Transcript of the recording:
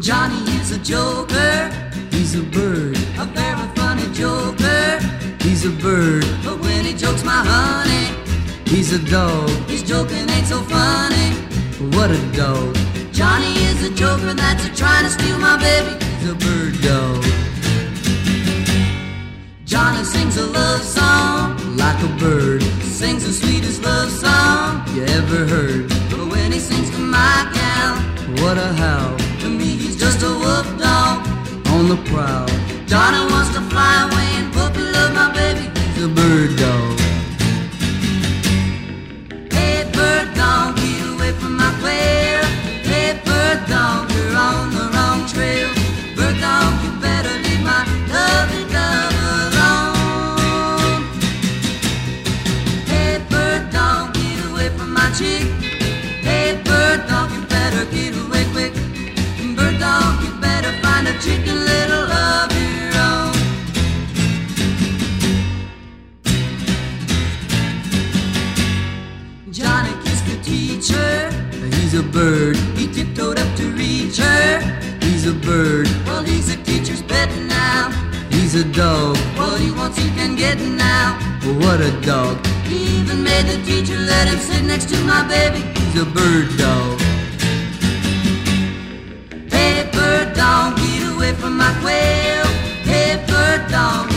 Johnny is a joker, He's a bird, a very funny joker. he's a bird, But when he jokes my honey, he's a dog. his joking ain't so funny. What a dog, Johnny is a joker that's trying to steal my baby. he's a bird dog. Johnny sings a love song, Like a bird, sings the sweetest love song. you ever heard. But when he sings to my gal, What a howl, to me he's just a wolf dog. on the prowl, Johnny wants to fly away and puppy love my baby. he's a bird dog. Hey bird dog, get away from my quail. Hey bird dog, you're on the wrong trail. Bird dog, you better leave my lovely dove alone. Hey bird dog, get away from my chick. Hey bird dog, you better get away quick. Bird dog, you better find a chicken little of your own. Johnny kissed the teacher, He's a bird, he tiptoed up to reach her. he's a bird, Well, he's a teacher's pet now. he's a dog. What he wants he can get now. What a dog, He even made the teacher let him sit next to my baby. he's a bird dog. Hey bird dog, get away from my quail. Hey bird dog,